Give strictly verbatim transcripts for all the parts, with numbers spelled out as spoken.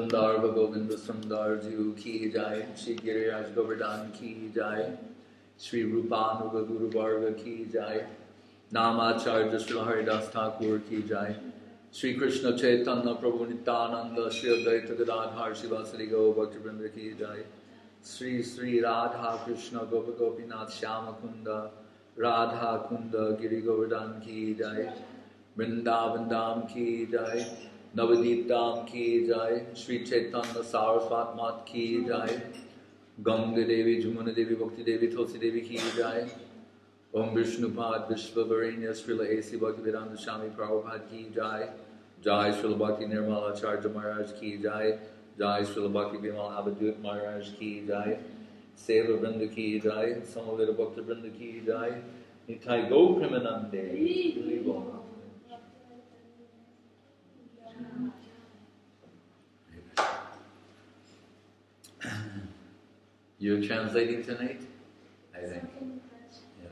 Vrindar Govinda Sundar Ju Ki Jai, Shri Giriraj Govardhan Ki Jai, Shri Rupanuga Guru Varga Ki Jai, Namacharya Shri Haridas Thakur Ki Jai, Shri Krishna Chaitanya Prabhu Nityananda, Shri Advaita Gadadhar Shivasari Go Bhakti Vrinda Ki Jai, Sri Sri Radha Krishna Gopa Gopinath Shyama Kunda, Radha Kunda Giri Govardhan Ki Jai, Vrindavan Dham Ki Jai, Navadip Dham Ki Jai, Shri Chaitanya Saraswat Mat Ki Jai, Ganga Devi, Jamuna Devi, Bhakti Devi, Tulsi Devi Ki Jai, Om Vishnupad Vishvavarenya Srila A C Bhaktivedanta Swami Prabhupada Ki Jai, Jai Srila Bhakti Nirmala Acharya Maharaj Ki Jai, Jai Srila Bhakti Vimal Abhadut Maharaj Ki Jai, Seva Vrinda Ki Jai, Samavita Bhakta Vrinda Ki Jai, Nitai Go Krimanande. You're translating tonight? I think. Yeah.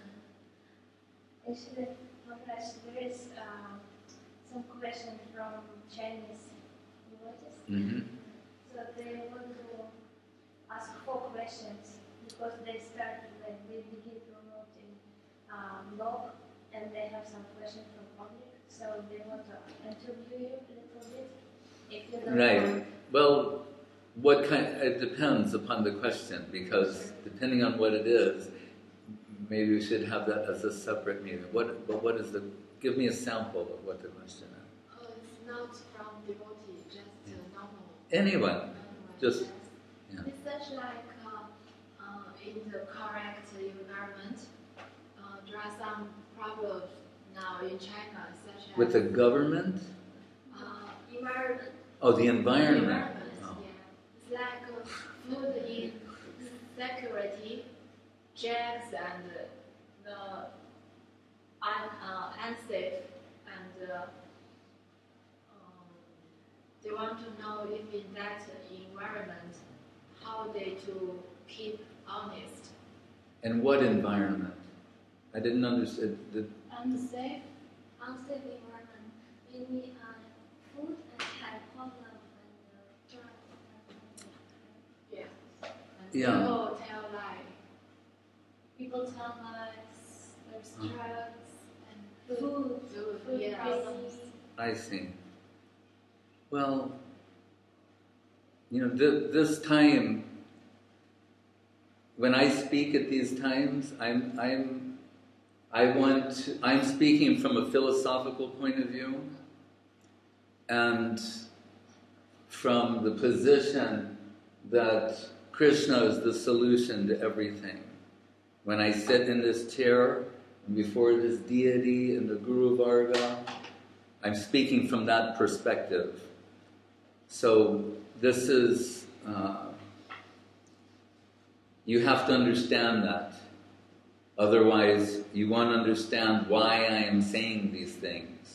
Actually, Maharaj, there is um, some question from Chinese devotees. Mm-hmm. So they want to ask four questions because they started, like, they begin promoting um, blog and they have some questions from public. So they want to interview you a little bit. If you don't Right. want. Well, what kind? It depends upon the question, because depending on what it is, maybe we should have that as a separate meeting. What? But what is the? Give me a sample of what the question is. Oh, it's not from devotee, just uh, normal. Anyone, normal just yes. yeah. It's such like uh, uh, in the correct environment, uh, there are some problems now in China, such as With the government. uh, environment. Oh, the environment. Environment, Oh. yeah. It's like uh, food insecurity, drugs, and uh, the un, uh, unsafe, and uh, um, they want to know if in that environment, how they to keep honest. And what environment? I didn't understand. The, Unsafe, unsafe environment. Maybe uh, food and have problem and uh, drugs. Yes. And Yeah. people tell lies. People tell lies. There's Uh. drugs and food. Food, Food yeah. problems. I see. Well, you know, th- this time, when I speak at these times, I'm, I'm, I want, to, I'm speaking from a philosophical point of view, and from the position that Krishna is the solution to everything. When I sit in this chair before this deity and the Guru Varga, I'm speaking from that perspective. So this is, uh, you have to understand that. Otherwise, you won't understand why I am saying these things.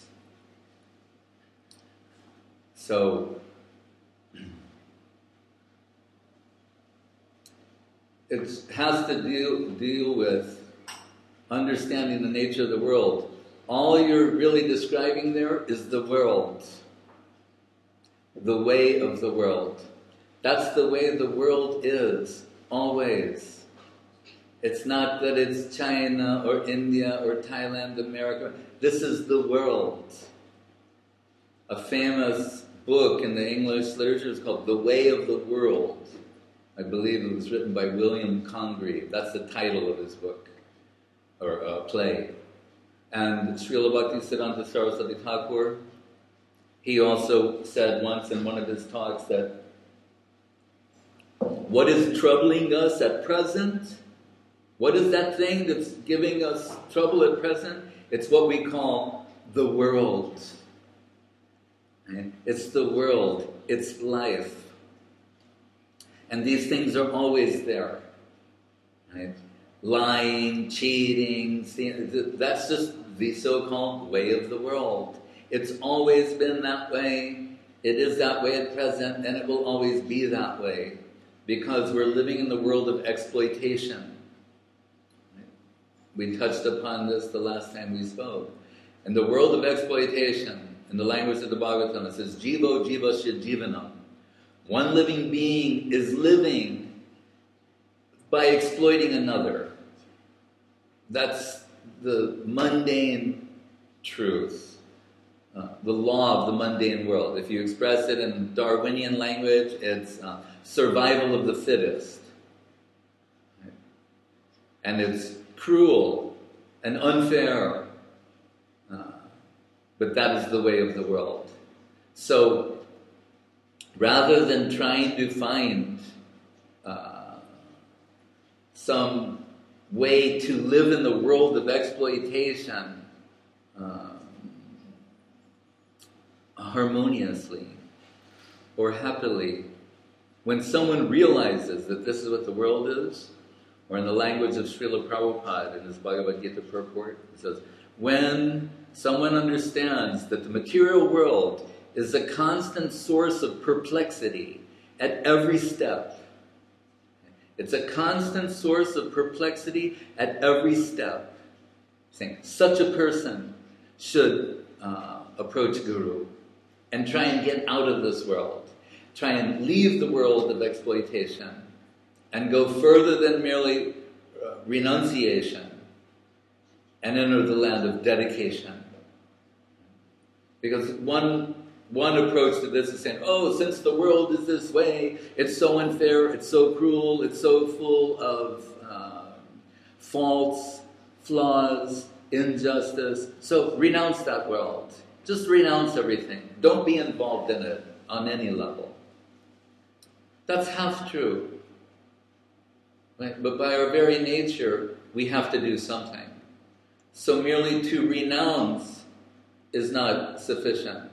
So, it has to deal, deal with understanding the nature of the world. All you're really describing there is the world. The way of the world. That's the way the world is, always. It's not that it's China or India or Thailand, America. This is the world. A famous book in the English literature is called The Way of the World. I believe it was written by William Congreve. That's the title of his book, or uh, play. And Srila Bhaktisiddhanta Saraswati Thakur, he also said once in one of his talks that what is troubling us at present, what is that thing that's giving us trouble at present? It's what we call the world. Right? It's the world. It's life. And these things are always there. Right? Lying, cheating, that's just the so-called way of the world. It's always been that way. It is that way at present, and it will always be that way because we're living in the world of exploitation. We touched upon this the last time we spoke. In the world of exploitation, in the language of the Bhagavatam, it says, Jivo Jiva Jivanam. One living being is living by exploiting another. That's the mundane truth, uh, the law of the mundane world. If you express it in Darwinian language, it's uh, survival of the fittest. Right? And it's cruel and unfair, uh, but that is the way of the world. So, rather than trying to find uh, some way to live in the world of exploitation um, harmoniously or happily, when someone realizes that this is what the world is, or in the language of Srila Prabhupada in his Bhagavad Gita purport, it says, when someone understands that the material world is a constant source of perplexity at every step, it's a constant source of perplexity at every step. Saying such a person should uh, approach Guru and try and get out of this world. Try and leave the world of exploitation and go further than merely uh, renunciation and enter the land of dedication. Because one One approach to this is saying, oh, since the world is this way, it's so unfair, it's so cruel, it's so full of uh, faults, flaws, injustice. So renounce that world. Just renounce everything. Don't be involved in it on any level. That's half true. Right? But by our very nature, we have to do something. So merely to renounce is not sufficient.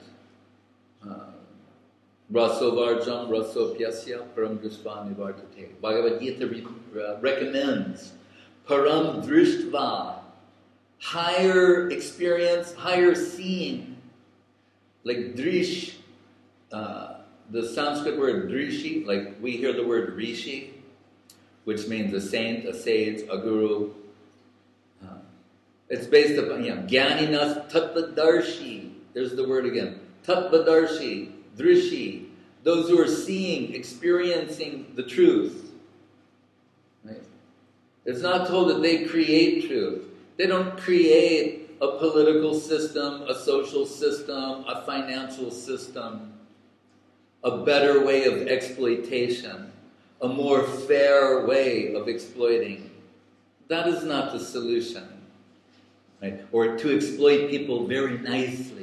Rasovarjam rasopyasya param drishtva nivartate. Bhagavad Gita re- uh, recommends param drishtva, higher experience, higher seeing. Like drish, uh, the Sanskrit word drishi, like we hear the word rishi, which means a saint, a sage, a guru. Uh, it's based upon, you know, Gyaninas Tattvadarshi. There's the word again. Tattvadarshi. Drishi, those who are seeing, experiencing the truth. Right? It's not told that they create truth. They don't create a political system, a social system, a financial system, a better way of exploitation, a more fair way of exploiting. That is not the solution. Right? Or to exploit people very nicely.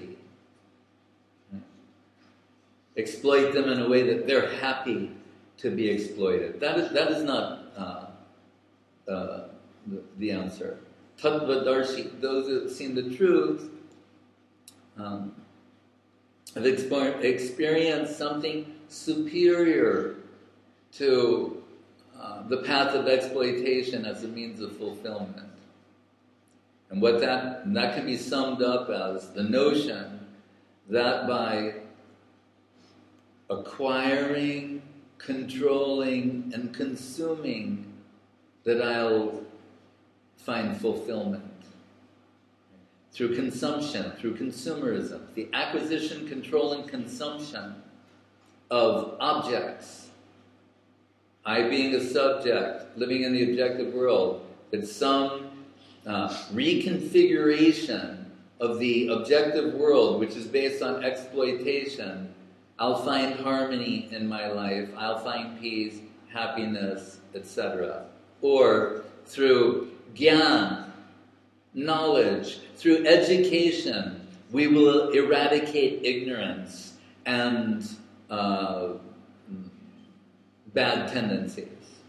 Exploit them in a way that they're happy to be exploited. That is that is not uh, uh, the, the answer. Tattvadarshi, those who have seen the truth, um, have exper- experienced something superior to uh, the path of exploitation as a means of fulfillment. And what that and that can be summed up as the notion that by acquiring, controlling, and consuming, that I'll find fulfillment. Through consumption, through consumerism, the acquisition, control, and consumption of objects. I being a subject, living in the objective world, it's some uh, reconfiguration of the objective world, which is based on exploitation. I'll find harmony in my life, I'll find peace, happiness, et cetera. Or through gyan, knowledge, through education, we will eradicate ignorance and uh, bad tendencies.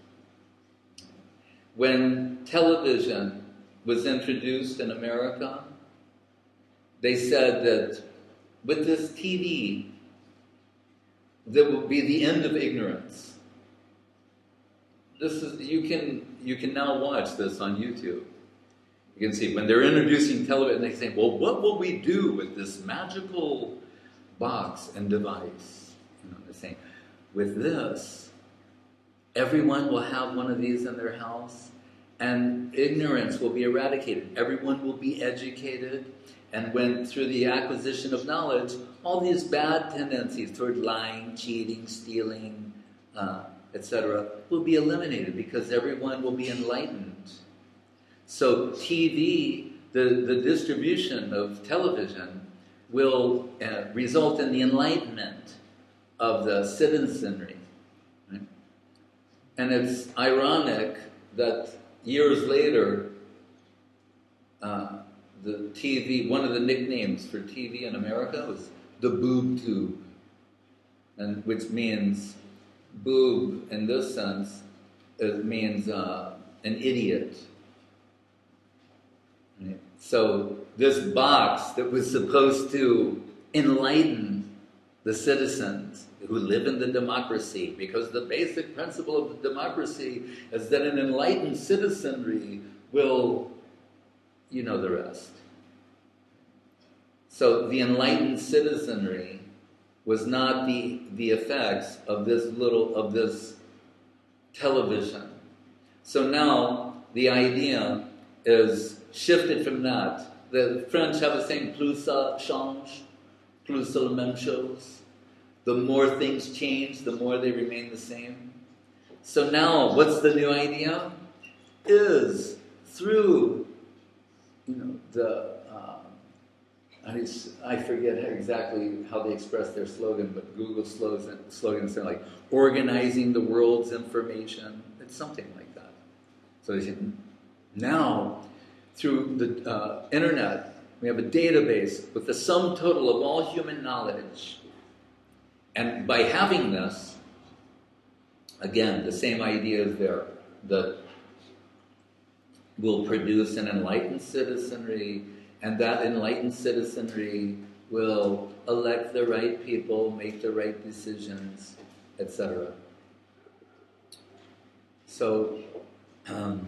When television was introduced in America, they said that with this T V, there will be the end of ignorance. This is you can you can now watch this on YouTube. You can see when they're introducing television, they say, "Well, what will we do with this magical box and device?" You know, they're saying, "With this, everyone will have one of these in their house, and ignorance will be eradicated. Everyone will be educated, and when through the acquisition of knowledge, all these bad tendencies toward lying, cheating, stealing, uh, et cetera, will be eliminated because everyone will be enlightened. So T V, the, the distribution of television, will uh, result in the enlightenment of the citizenry. Right? And it's ironic that years later, uh, the T V, one of the nicknames for T V in America was the boob tube, and which means boob in this sense, it means uh, an idiot. Right? So this box that was supposed to enlighten the citizens who live in the democracy, because the basic principle of the democracy is that an enlightened citizenry will, you know the rest. So the enlightened citizenry was not the, the effects of this little, of this television. So now the idea is shifted from that. The French have a saying, plus ça change, plus c'est la même chose. The more things change, the more they remain the same. So now, what's the new idea? Is through, you know, the, um, I, I forget exactly how they express their slogan, but Google slogan, slogan is like, organizing the world's information. It's something like that. So they said, now, through the uh, internet, we have a database with the sum total of all human knowledge. And by having this, again, the same idea is there, that will produce an enlightened citizenry, and that enlightened citizenry will elect the right people, make the right decisions, et cetera. So, um,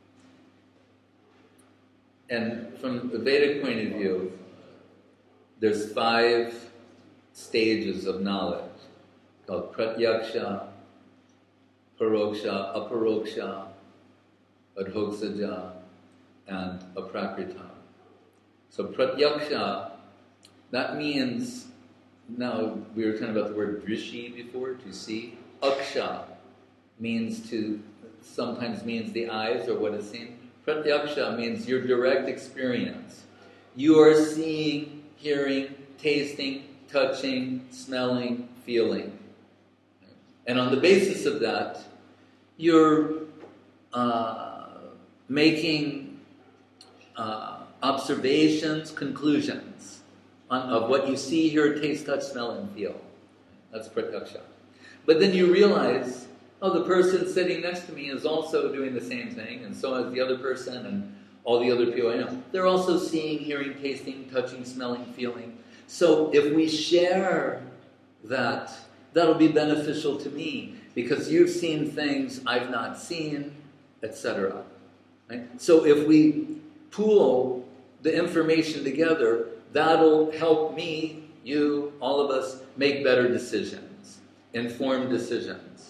and from the Vedic point of view, there's five stages of knowledge called pratyaksha, paroksha, aparoksha, adhoksaja, and aprakrita. So pratyaksha, that means, now we were talking about the word drishi before, to see. Aksha means to, sometimes means the eyes or what is seen. Pratyaksha means your direct experience. You are seeing, hearing, tasting, touching, smelling, feeling. And on the basis of that, you're uh, making uh, observations, conclusions on, of what you see, hear, taste, touch, smell, and feel. That's pratyaksha. But then you realize, oh, the person sitting next to me is also doing the same thing, and so is the other person, and all the other people I know. They're also seeing, hearing, tasting, touching, smelling, feeling. So if we share that, that'll be beneficial to me, because you've seen things I've not seen, et cetera. Right? So if we pool the information together, that'll help me, you, all of us, make better decisions, informed decisions.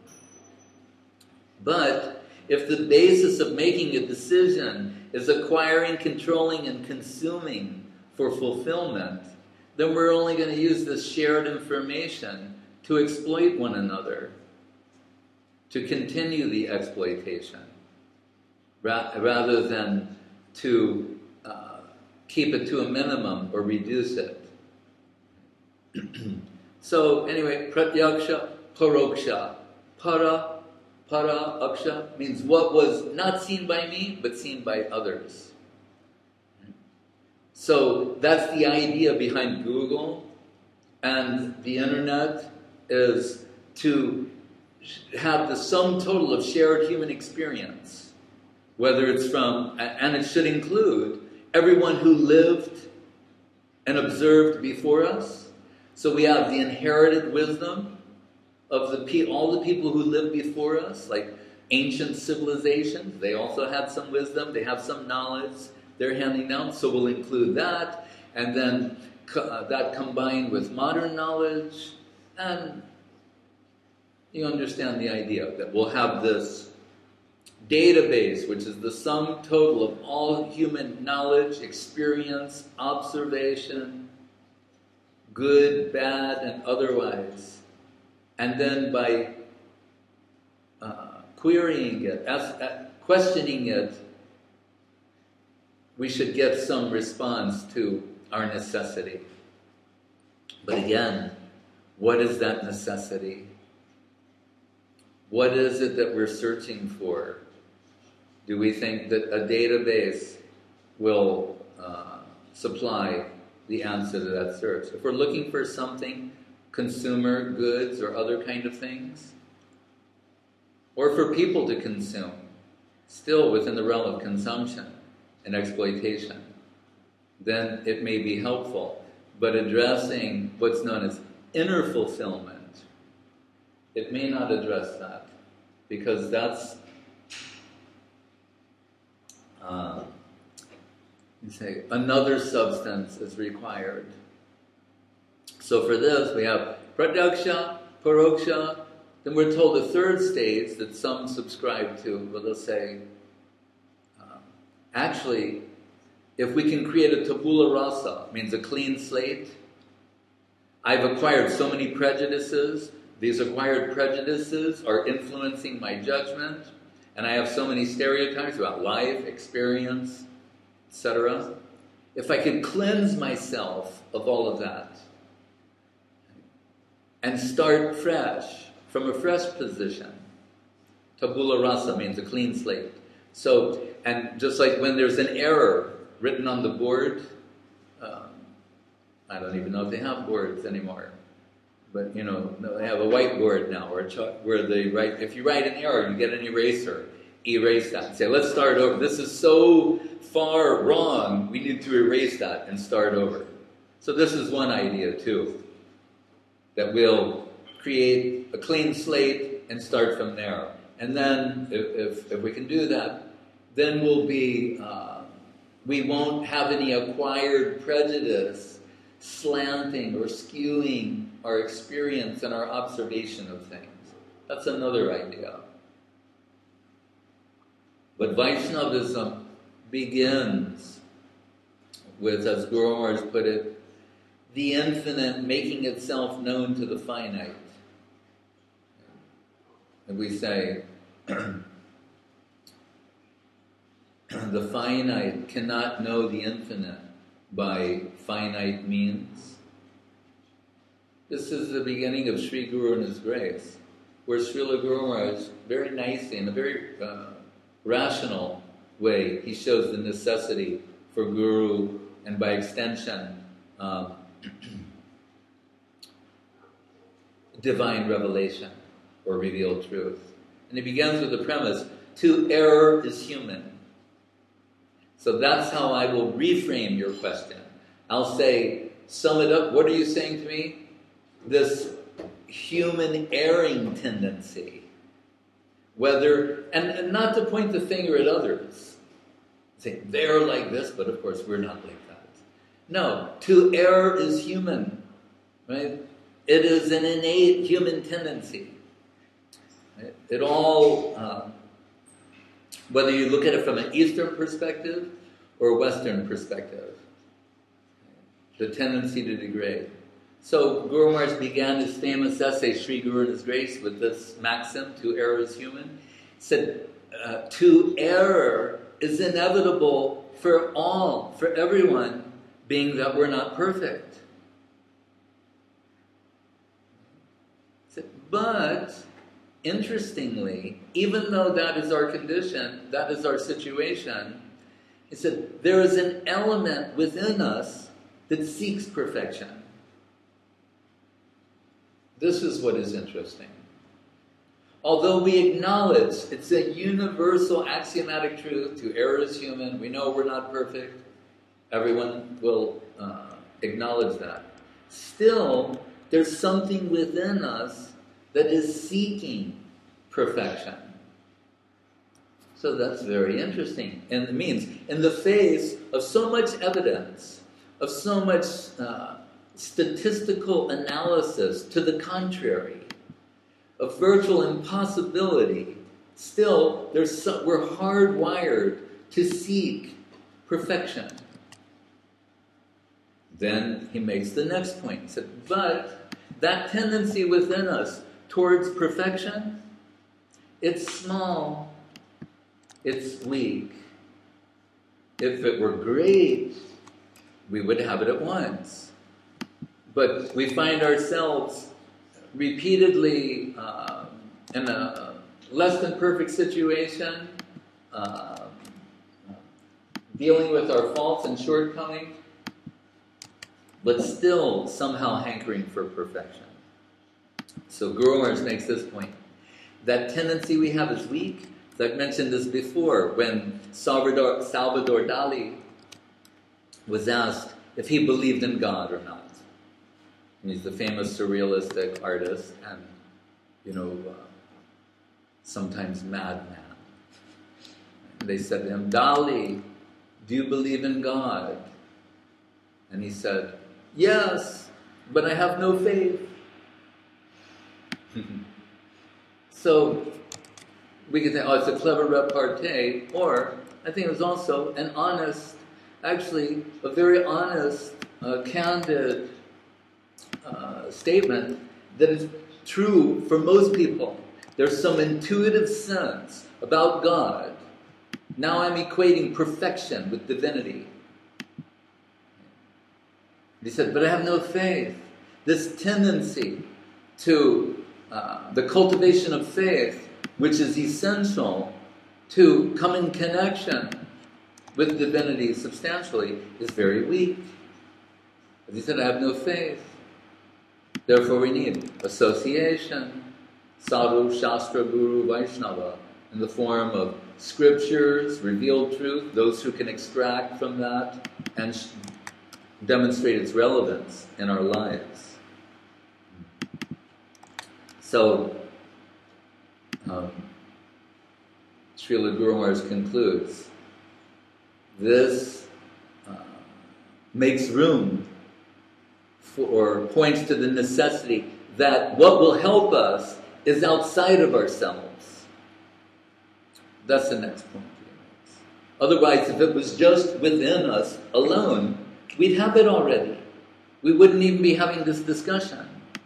But if the basis of making a decision is acquiring, controlling, and consuming for fulfillment, then we're only going to use this shared information to exploit one another, to continue the exploitation, ra- rather than to uh, keep it to a minimum or reduce it. So anyway, pratyaksha, paroksha. Para, para, aksha means what was not seen by me, but seen by others. So that's the idea behind Google and the internet, is to have the sum total of shared human experience, whether it's from, and it should include everyone who lived and observed before us. So we have the inherited wisdom of the all the people who lived before us, like ancient civilizations. They also had some wisdom, they have some knowledge they're handing down, so we'll include that, and then uh, that combined with modern knowledge, and you understand the idea that we'll have this database, which is the sum total of all human knowledge, experience, observation, good, bad, and otherwise. And then by uh, querying it, ask, uh, questioning it, we should get some response to our necessity. But again, what is that necessity? What is it that we're searching for? Do we think that a database will uh, supply the answer to that search? If we're looking for something, consumer goods or other kind of things, or for people to consume, still within the realm of consumption and exploitation, then it may be helpful. But addressing what's known as inner fulfillment, it may not address that, because that's uh, you say another substance is required. So for this we have pratyaksha, paroksha. Then we're told the third stage that some subscribe to, well, they'll say, uh, actually, if we can create a tabula rasa, means a clean slate. I've acquired so many prejudices. These acquired prejudices are influencing my judgment, and I have so many stereotypes about life, experience, et cetera. If I could cleanse myself of all of that and start fresh, from a fresh position, tabula rasa means a clean slate. So, and just like when there's an error written on the board, um, I don't even know if they have boards anymore, but you know, they have a whiteboard now, or a chalk, where they write, if you write an error, you get an eraser, erase that, and say, let's start over. This is so far wrong, we need to erase that and start over. So this is one idea too, that we'll create a clean slate and start from there. And then, if, if, if we can do that, then we'll be, uh, we won't have any acquired prejudice slanting or skewing our experience and our observation of things. That's another idea. But Vaishnavism begins with, as Guru Maharaj put it, the infinite making itself known to the finite. And we say, the finite cannot know the infinite by finite means. This is the beginning of Sri Guru and His grace, where Srila Guru Maharaj, very nicely, in a very uh, rational way, he shows the necessity for Guru, and by extension, um, divine revelation or revealed truth. And he begins with the premise, to err is human. So that's how I will reframe your question. I'll say, sum it up, what are you saying to me? This human erring tendency. Whether, and, and not to point the finger at others. Say, they're like this, but of course we're not like that. No, to err is human, right? It is an innate human tendency. It, it all, um, whether you look at it from an Eastern perspective or a Western perspective, the tendency to degrade. So Guru Maharaj began his famous essay, Sri Guru and His Grace, with this maxim, to err is human. He said, uh, to err is inevitable for all, for everyone, being that we're not perfect. He said, but, interestingly, even though that is our condition, that is our situation, he said, there is an element within us that seeks perfection. This is what is interesting. Although we acknowledge it's a universal axiomatic truth, to err is human, we know we're not perfect, everyone will uh, acknowledge that. Still, there's something within us that is seeking perfection. So that's very interesting. And it means, in the face of so much evidence, of so much uh, statistical analysis to the contrary, of virtual impossibility Still, there's some, we're hardwired to seek perfection. Then he makes the next point. He said, but that tendency within us towards perfection, it's small, it's weak. If it were great, we would have it at once. But we find ourselves repeatedly uh, in a less than perfect situation, uh, dealing with our faults and shortcomings, but still somehow hankering for perfection. So Guru Maharaj makes this point. That tendency we have is weak. I've mentioned this before, when Salvador, Salvador Dali was asked if he believed in God or not. And he's the famous surrealistic artist and, you know, uh, sometimes madman. And they said to him, Dali, do you believe in God? And he said, yes, but I have no faith. So we could think, oh, it's a clever repartee, or I think it was also an honest, actually a very honest, uh, candid uh, statement that is true for most people. There's some intuitive sense about God. Now I'm equating perfection with divinity. He said, but I have no faith. This tendency to uh, the cultivation of faith, which is essential to come in connection with divinity substantially, is very weak. As he said, I have no faith. Therefore we need association, sadhu, shastra, guru, Vaishnava, in the form of scriptures, revealed truth, those who can extract from that and sh- demonstrate its relevance in our lives. So, um, Srila Guru Maharaj concludes, this uh, makes room for, or points to the necessity that what will help us is outside of ourselves. That's the next point he makes. Otherwise, if it was just within us alone, we'd have it already. We wouldn't even be having this discussion.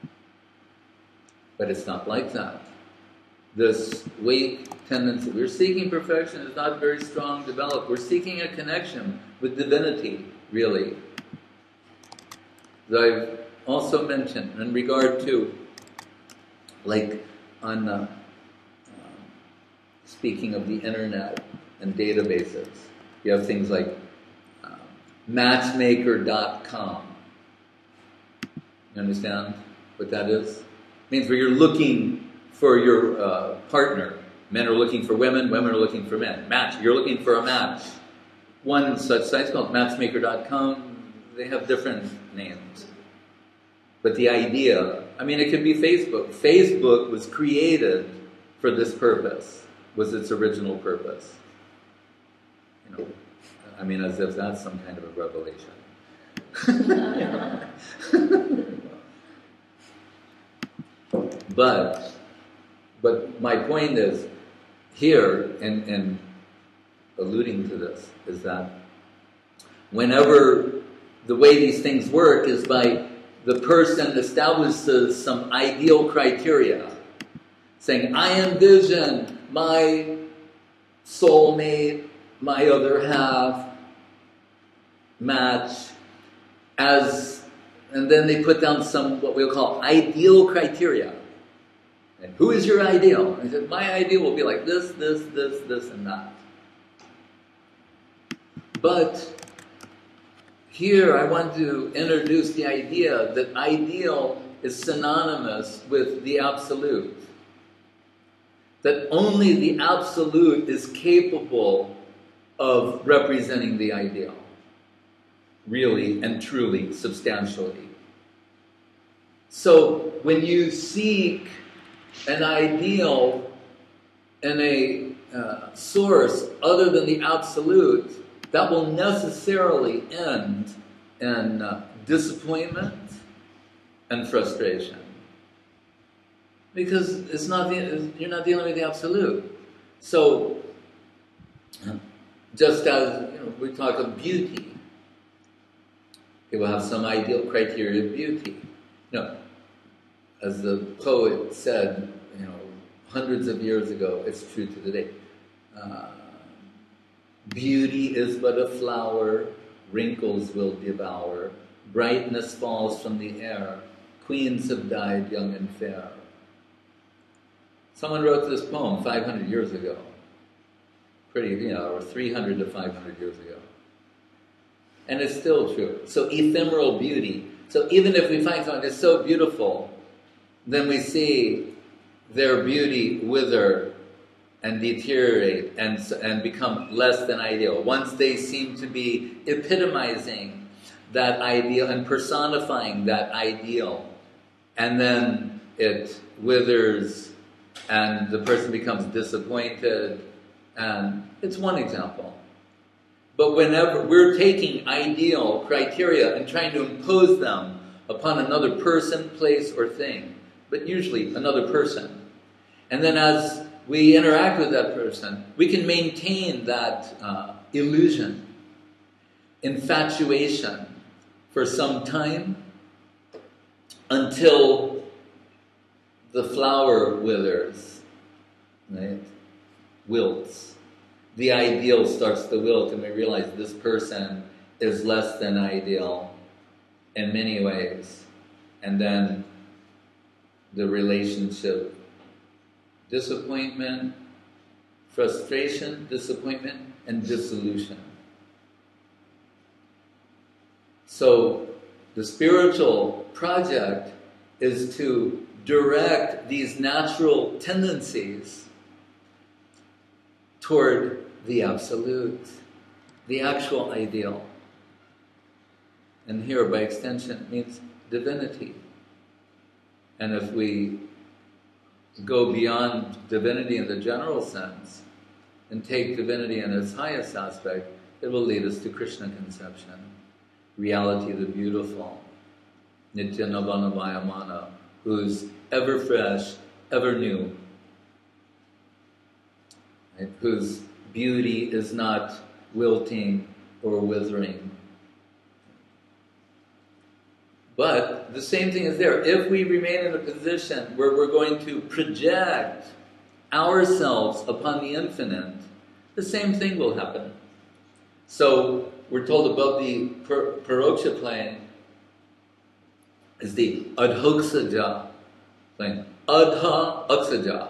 But it's not like that. This weak tendency, we're seeking perfection, is not very strong developed. We're seeking a connection with divinity, really. As I've also mentioned in regard to, like on uh, uh, speaking of the internet and databases, you have things like uh, matchmaker dot com. You understand what that is? It means where you're looking for your uh, partner. Men are looking for women, women are looking for men. Match, you're looking for a match. One such site is called matchmaker dot com. They have different names. But the idea, I mean, it could be Facebook. Facebook was created for this purpose, was its original purpose. You know, I mean, as if that's some kind of a revelation. But, but my point is, here, and, and alluding to this, is that whenever the way these things work is by the person establishes some ideal criteria, saying, I envision my soulmate, my other half, match, as, and then they put down some, what we'll call ideal criteria. And who is your ideal? And he said, my ideal will be like this, this, this, this, and that. But here I want to introduce the idea that ideal is synonymous with the absolute. That only the absolute is capable of representing the ideal, really and truly, substantially. So when you seek an ideal and a uh, source other than the absolute, that will necessarily end in uh, disappointment and frustration. Because it's not the, you're not dealing with the absolute. So, just as you know, we talk of beauty, people have some ideal criteria of beauty. You know, as the poet said, you know, hundreds of years ago, it's true to today. Uh, Beauty is but a flower, wrinkles will devour. Brightness falls from the air. Queens have died young and fair. Someone wrote this poem five hundred years ago. Pretty, you know, or three hundred to five hundred years ago. And it's still true. So ephemeral beauty. So even if we find someone that's so beautiful, then we see their beauty wither and deteriorate and, and become less than ideal. Once they seem to be epitomizing that ideal and personifying that ideal, and then it withers and the person becomes disappointed, and it's one example. But whenever we're taking ideal criteria and trying to impose them upon another person, place, or thing, but usually another person, and then as we interact with that person, we can maintain that uh, illusion, infatuation for some time until the flower withers, right? Wilts. The ideal starts to wilt, and we realize this person is less than ideal in many ways. And then the relationship, disappointment, frustration, disappointment, and dissolution. So the spiritual project is to direct these natural tendencies toward the absolute, the actual ideal. And here, by extension, means divinity. And if we go beyond divinity in the general sense and take divinity in its highest aspect, it will lead us to Krishna conception, reality the beautiful, Nitya Navana Vayamana, who's ever fresh, ever new, right? Whose beauty is not wilting or withering. But the same thing is there. If we remain in a position where we're going to project ourselves upon the infinite, the same thing will happen. So we're told above the par- paroksha plane is the adhoksaja plane. Adha aksaja.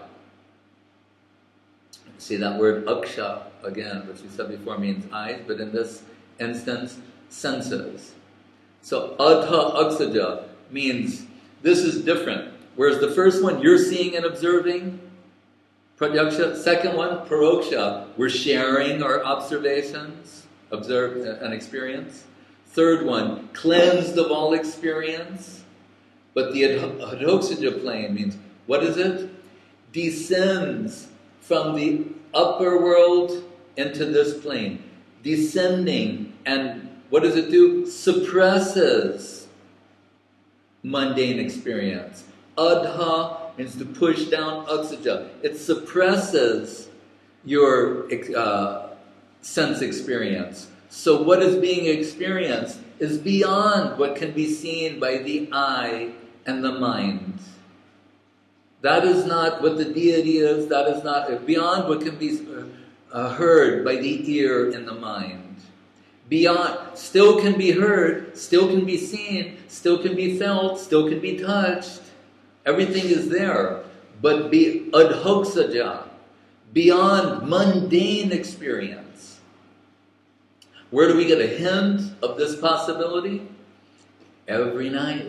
See that word aksha again, which we said before means eyes, but in this instance, senses. So adha aksaja means this is different. Whereas the first one, you're seeing and observing, pratyaksha. Second one, paroksha, we're sharing our observations, observe and experience. Third one, cleansed of all experience. But the adhoksaja plane means, what is it? Descends from the upper world into this plane. Descending, and what does it do? Suppresses mundane experience. Adha means to push down aksaja. It suppresses your uh, sense experience. So what is being experienced is beyond what can be seen by the eye and the mind. That is not what the deity is. That is not beyond what can be uh, heard by the ear and the mind. Beyond, still can be heard, still can be seen, still can be felt, still can be touched. Everything is there. But be adhoksaja, beyond mundane experience. Where do we get a hint of this possibility? Every night.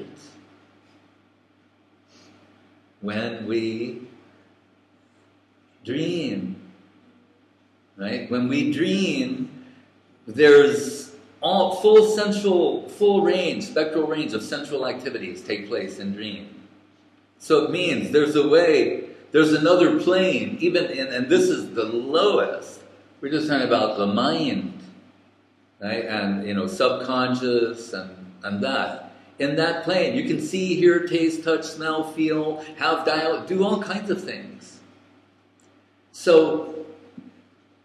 When we dream, right? When we dream, there's all full central, full range, spectral range of central activities take place in dream. So it means there's a way, there's another plane, even in, and this is the lowest. We're just talking about the mind, right? And, you know, subconscious and, and that. In that plane, you can see, hear, taste, touch, smell, feel, have dialogue, do all kinds of things. So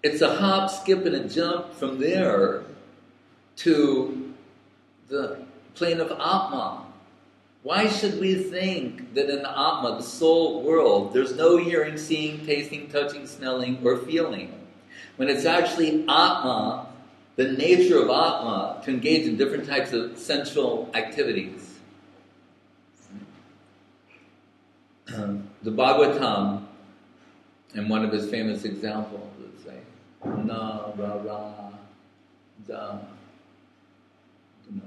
it's a hop, skip, and a jump from there to the plane of Atma. Why should we think that in the Atma, the soul world, there's no hearing, seeing, tasting, touching, smelling, or feeling? When it's actually Atma, the nature of Atma, to engage in different types of sensual activities. Um, the Bhagavatam, in one of his famous examples, would say, Na ra ra da no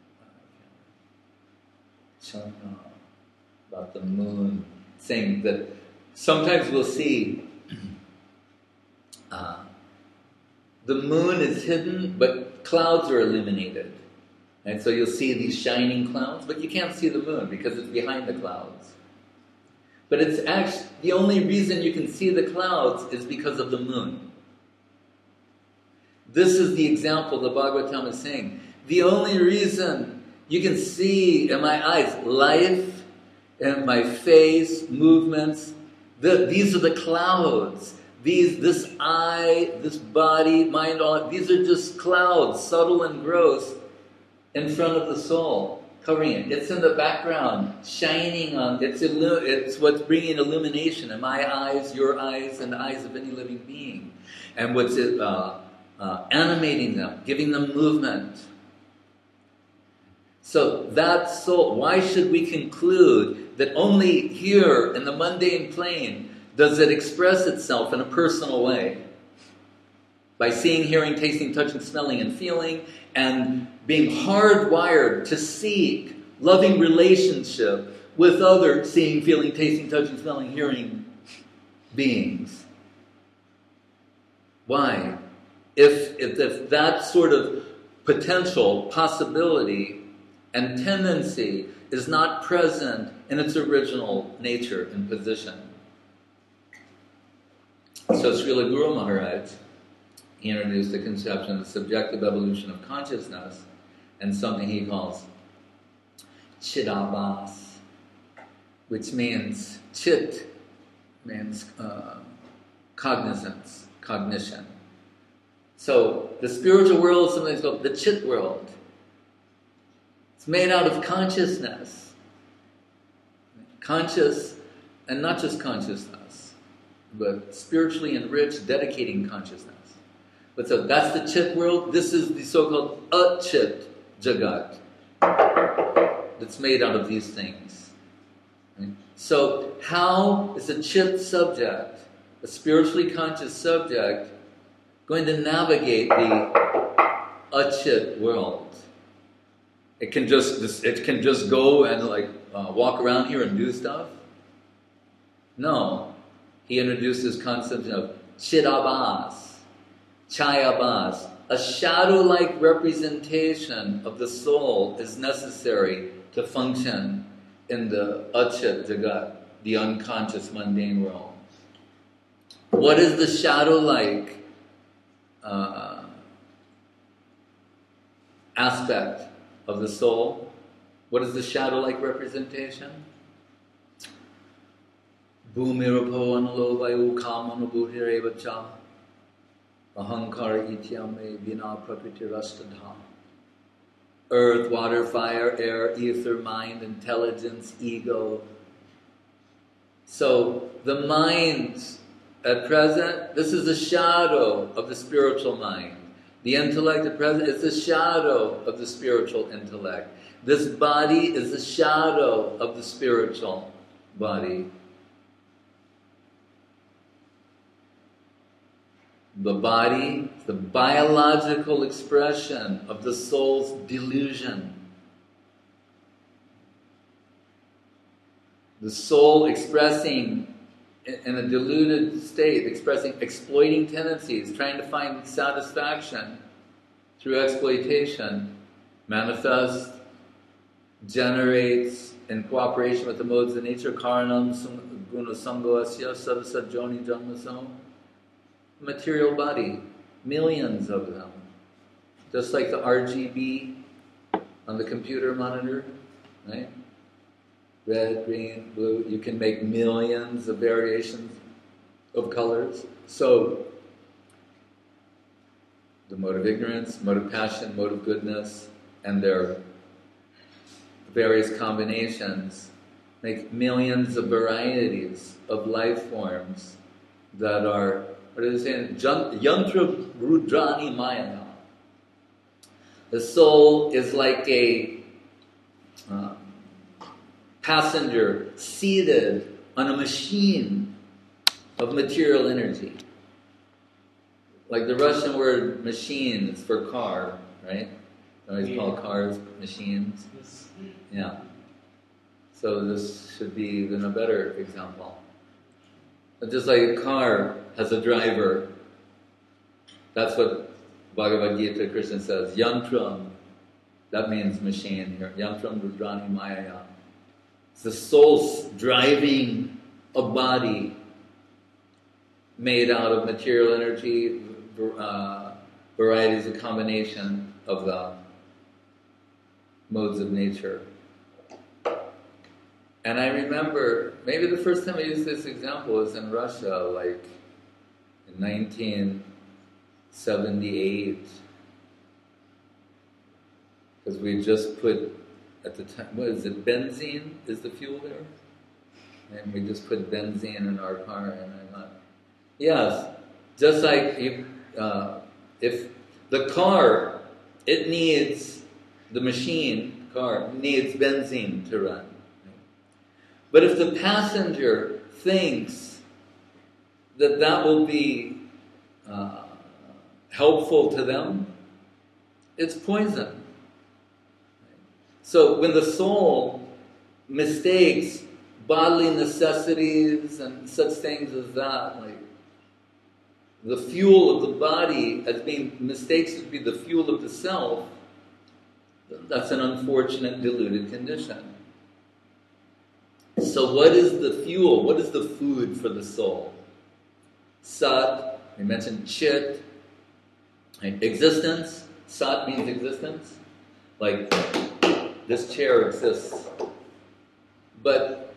Chana, about the moon, saying that sometimes we'll see uh, the moon is hidden, but clouds are illuminated. And so you'll see these shining clouds, but you can't see the moon because it's behind the clouds. But it's actually, the only reason you can see the clouds is because of the moon. This is the example the Bhagavatam is saying. The only reason you can see in my eyes life, in my face, movements, the, these are the clouds. These, this eye, this body, mind, all, these are just clouds, subtle and gross, in front of the soul, covering it. It's in the background, shining on, it's, illu- it's what's bringing illumination in my eyes, your eyes, and the eyes of any living being. And what's it, uh, uh, animating them, giving them movement. So that soul, why should we conclude that only here in the mundane plane does it express itself in a personal way? By seeing, hearing, tasting, touching, smelling, and feeling, and being hardwired to seek loving relationship with other seeing, feeling, tasting, touching, smelling, hearing beings. Why? If, if, if that sort of potential, possibility, and tendency is not present in its original nature and position. So Srila Guru Maharaj, he introduced the conception of the subjective evolution of consciousness and something he calls Chidabhas, which means chit means uh, cognizance, cognition. So the spiritual world is sometimes called the chit world. It's made out of consciousness. Conscious, and not just consciousness, but spiritually enriched, dedicating consciousness. But so that's the chit world. This is the so-called achit jagat that's made out of these things. Right? So how is a chit subject, a spiritually conscious subject, going to navigate the achit world? It can just it can just go and like uh, walk around here and do stuff? No. He introduced this concept of chidabhas, chayabhas. A shadow-like representation of the soul is necessary to function in the achit jagat, the unconscious mundane world. What is the shadow-like uh, aspect of the soul? What is the shadow-like representation? Bhumirapo analo vayu kamanubhutireva cha ahankara ityame vina prakriti-rastadha. Earth, water, fire, air, ether, mind, intelligence, ego. So the mind at present, this is the shadow of the spiritual mind. The intellect at present is the shadow of the spiritual intellect. This body is the shadow of the spiritual body. The body, the biological expression of the soul's delusion. The soul expressing in a deluded state, expressing exploiting tendencies, trying to find satisfaction through exploitation, manifests, generates, in cooperation with the modes of nature, karanam gunasango asya sadasat joni janmaso, material body, millions of them. Just like the R G B on the computer monitor, right? Red, green, blue, you can make millions of variations of colors. So, the mode of ignorance, mode of passion, mode of goodness, and their various combinations make millions of varieties of life forms that are, what is it saying? Yantra Rudrani Maya. The soul is like a uh, passenger seated on a machine of material energy. Like the Russian word machine is for car, right? They always call cars machines. Yeah. So this should be even a better example. But just like a car has a driver, that's what Bhagavad Gita Krishna says, Yantram, that means machine here. Yantram Rudrani Maya. It's the soul's driving a body made out of material energy, uh, varieties of combination of the modes of nature. And I remember, maybe the first time I used this example was in Russia, like in nineteen seventy-eight. Because we just put, at the time, what is it, benzene is the fuel there? And we just put benzene in our car, and I thought, yes, just like you, uh, if the car, it needs, the machine, car, needs benzene to run. But if the passenger thinks that that will be uh, helpful to them, it's poison. So when the soul mistakes bodily necessities and such things as that, like the fuel of the body as being mistakes to be the fuel of the self, that's an unfortunate deluded condition. So what is the fuel? What is the food for the soul? Sat, we mentioned chit, right? Existence. Sat means existence. Like, this chair exists. But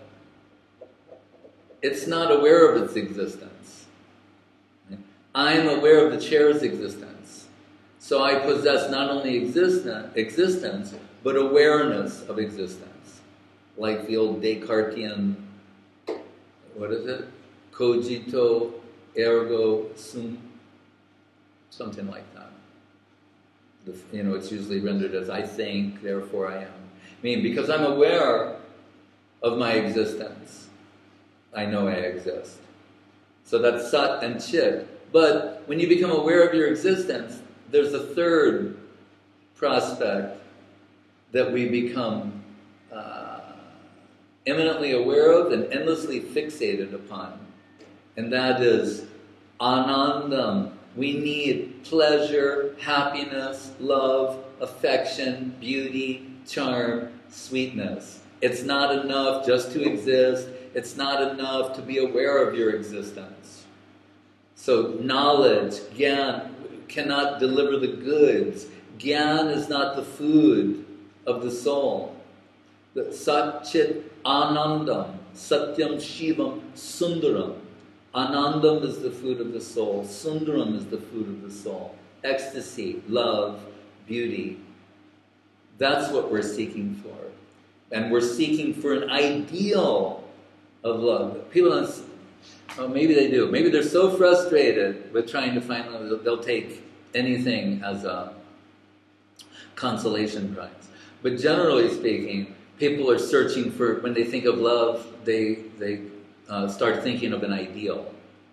it's not aware of its existence. Right? I'm aware of the chair's existence. So I possess not only existence, existence, but awareness of existence. Like the old Descartesian, what is it? Cogito ergo sum, something like that. The, you know, it's usually rendered as I think, therefore I am. I mean, because I'm aware of my existence, I know I exist. So that's sat and chit. But when you become aware of your existence, there's a third prospect that we become uh, eminently aware of and endlessly fixated upon. And that is anandam. We need pleasure, happiness, love, affection, beauty, charm, sweetness. It's not enough just to exist. It's not enough to be aware of your existence. So knowledge, gyan, cannot deliver the goods. Gyan is not the food of the soul. The Sat Chit Anandam, Satyam Shivam Sundaram. Anandam is the food of the soul. Sundaram is the food of the soul. Ecstasy, love, beauty. That's what we're seeking for. And we're seeking for an ideal of love. People don't, well, maybe they do. Maybe they're so frustrated with trying to find love, they'll take anything as a consolation prize. But generally speaking, people are searching for, when they think of love, they they uh, start thinking of an ideal.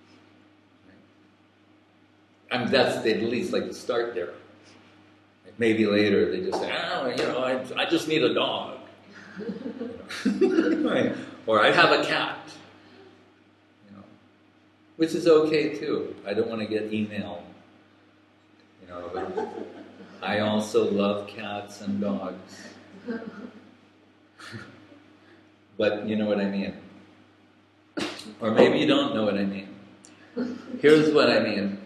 I mean, that's, they'd at least like to start there. Maybe later they just say, oh, you know, I, I just need a dog. Right. Or I have a cat. You know, which is okay too. I don't want to get email. You know, but I also love cats and dogs. But you know what I mean. Or maybe you don't know what I mean. Here's what I mean.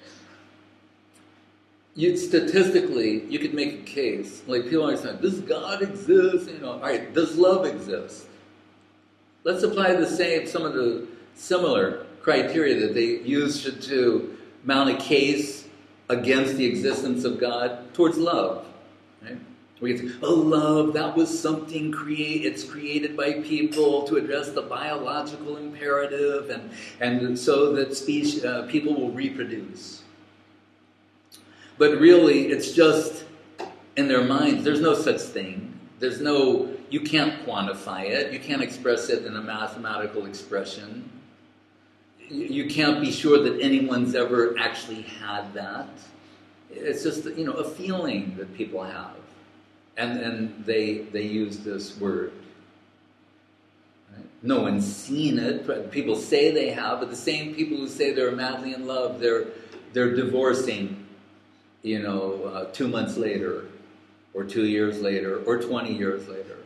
You, statistically, you could make a case. Like people always say, does God exist? You know, all right, does love exist? Let's apply the same, some of the similar criteria that they use to, to mount a case against the existence of God towards love. Right? We get to, oh, love, that was something create. It's created by people to address the biological imperative, and and so that species, uh, people will reproduce. But really, it's just in their minds. There's no such thing. There's no. You can't quantify it. You can't express it in a mathematical expression. You, you can't be sure that anyone's ever actually had that. It's just, you know, a feeling that people have. And and they they use this word. Right? No one's seen it. People say they have, but the same people who say they're madly in love, they're they're divorcing, you know, uh, two months later, or two years later, or twenty years later.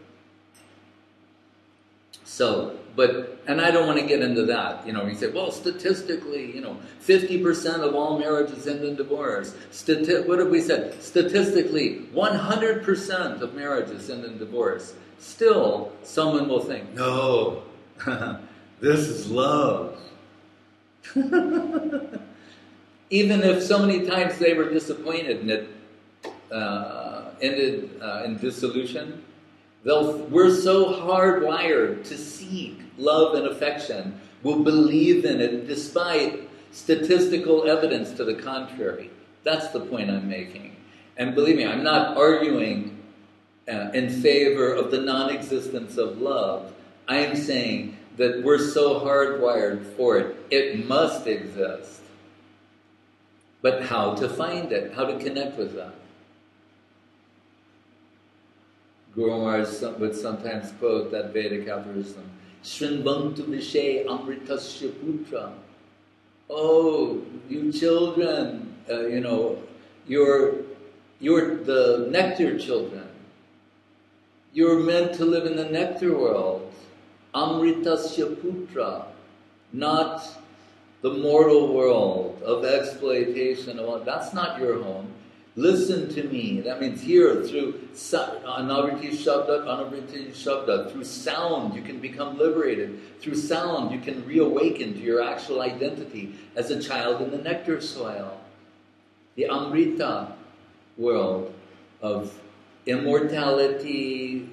So, but, and I don't want to get into that. You know, you say, well, statistically, you know, fifty percent of all marriages end in divorce. Stati- what have we said? Statistically, one hundred percent of marriages end in divorce. Still, someone will think, no, this is love. Even if so many times they were disappointed and it uh, ended uh, in dissolution, they'll, we're so hardwired to seek love and affection, we'll believe in it despite statistical evidence to the contrary. That's the point I'm making. And believe me, I'm not arguing uh, in favor of the non-existence of love. I am saying that we're so hardwired for it. It must exist. But how to find it? How to connect with that? Guru Maharaj would sometimes quote that Vedic aphorism, Shrinvantu Vishe Amritasya Putra. Oh, you children, uh, you know, you're, you're the nectar children. You're meant to live in the nectar world. Amritasya Putra, not the mortal world of exploitation. That's not your home. Listen to me. That means here, through anavriti shabda, anavriti shabda, through sound you can become liberated. Through sound you can reawaken to your actual identity as a child in the nectar soil. The Amrita world of immortality,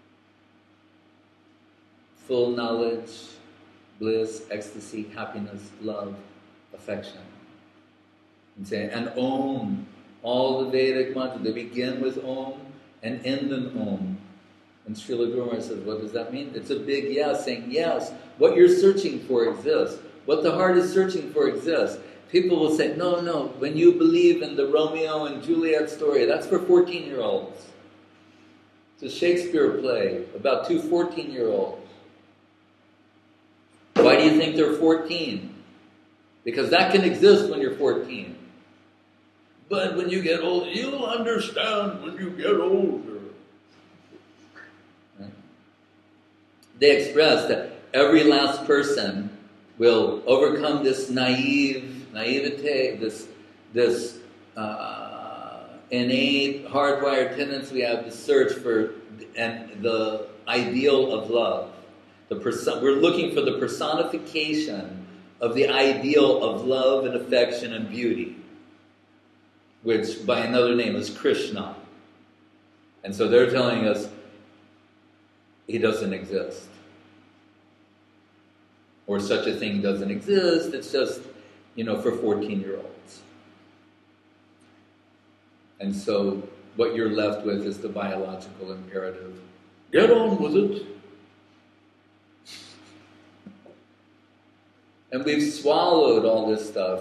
full knowledge, bliss, ecstasy, happiness, love, affection. And say, and Om. All the Vedic mantras, they begin with Om and end in Om. And Srila Guru Maharaj says, what does that mean? It's a big yes, saying yes, what you're searching for exists. What the heart is searching for exists. People will say, no, no, when you believe in the Romeo and Juliet story, that's for fourteen-year-olds. It's a Shakespeare play about two fourteen-year-olds. Why do you think they're fourteen? Because that can exist when you're fourteen. But when you get older, you'll understand when you get older. Right? They express that every last person will overcome this naive, naivete, this, this uh, innate, hardwired tendency we have to search for and the ideal of love. The perso- we're looking for the personification of the ideal of love and affection and beauty, which by another name is Krishna. And so they're telling us he doesn't exist. Or such a thing doesn't exist, it's just, you know, for fourteen-year-olds. And so what you're left with is the biological imperative. Get on with it. And we've swallowed all this stuff.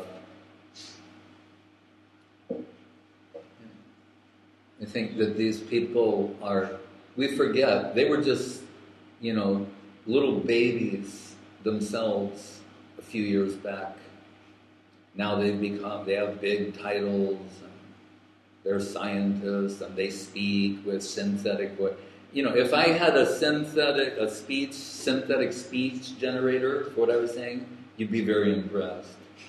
I think that these people are, we forget, they were just, you know, little babies themselves a few years back. Now they've become, they have big titles, and they're scientists, and they speak with synthetic voice. You know, if I had a synthetic, a speech, synthetic speech generator for what I was saying, you'd be very impressed.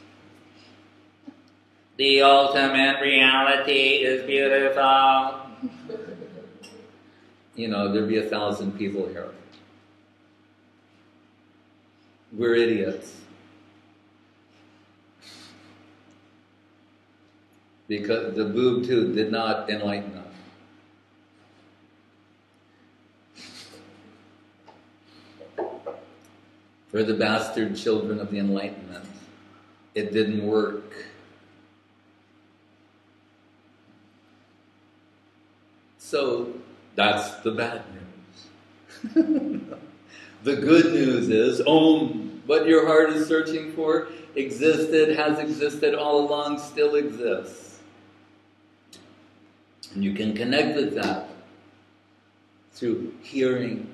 The ultimate reality is beautiful. You know, there'd be a thousand people here. We're idiots. because the boob too did not enlighten us. For the bastard children of the Enlightenment, it didn't work. So that's the bad news. The good news is, Om, what your heart is searching for, existed, has existed all along, still exists. And you can connect with that through hearing.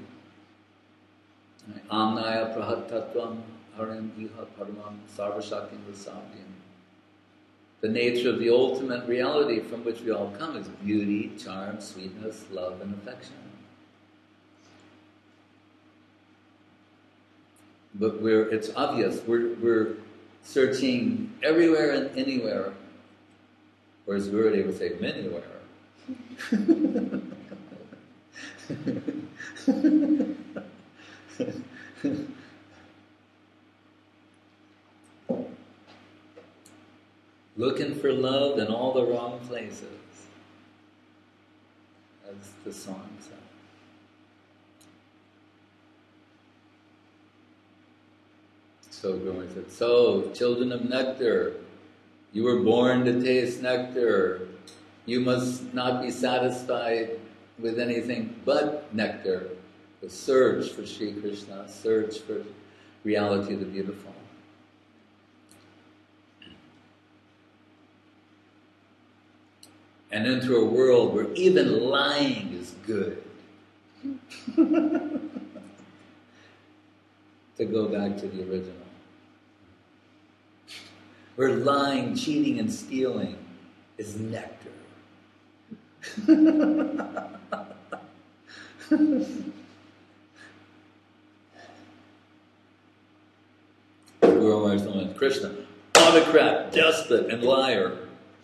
Amnaya prahatatvam haram iha paramam sarvashaktim vasavyam. The nature of the ultimate reality from which we all come is beauty, charm, sweetness, love, and affection. But we're, it's obvious, we're, we're searching everywhere and anywhere, whereas Gurudev would say, manywhere. Looking for love in all the wrong places, as the song said. So Guru said, so, children of nectar, you were born to taste nectar. You must not be satisfied with anything but nectar. The search for Sri Krishna, search for reality of the beautiful. And into a world where even lying is good. To go back to the original. Where lying, cheating, and stealing is nectar. Guru Maharaj told Krishna, autocrat, despot, and liar.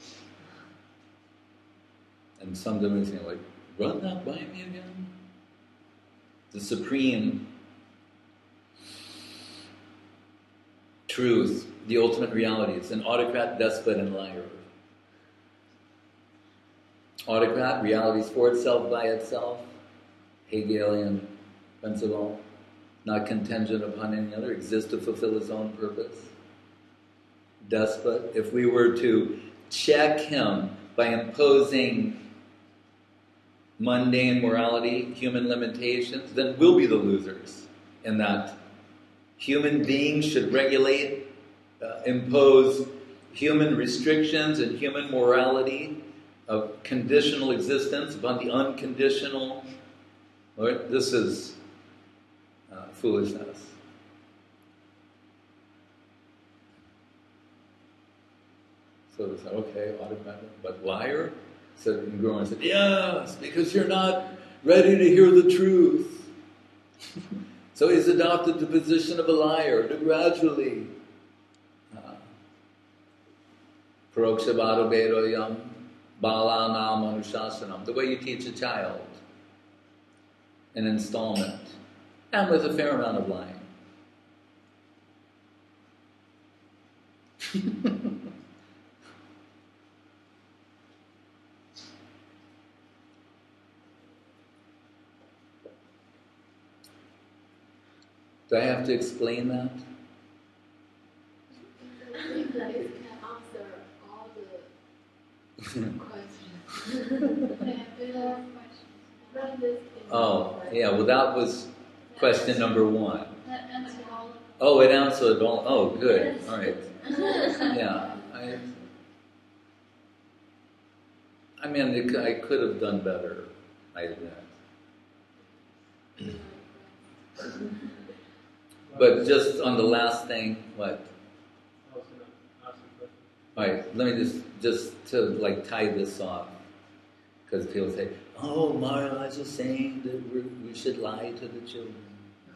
And some devotees say, like, run that by me again? The supreme truth, the ultimate reality. It's an autocrat, despot, and liar. Autocrat, reality is for itself, by itself, Hegelian principle, not contingent upon any other, exists to fulfill its own purpose. Despot, if we were to check him by imposing mundane morality, human limitations, then we'll be the losers in that. Human beings should regulate, uh, impose human restrictions and human morality of conditional existence upon the unconditional. Lord, this is uh, foolishness. So they said, okay, autocratic, but liar? So Guru said, yes, because you're not ready to hear the truth. So he's adopted the position of a liar to gradually Paroksha Vado Bedoyam Balanam Anushasanam, the way you teach a child, an installment, and with a fair amount of lying. Do I have to explain that? You can answer all the questions. Oh, yeah, well that was question number one. That answered all of them. Oh, it answered all, oh good, all right. Yeah, I, I mean, it, I could have done better, I admit. But just on the last thing, what? I was going to ask a question. All right, let me just, just to like tie this off. Because people say, oh, Maharaj is saying that we're, we should lie to the children.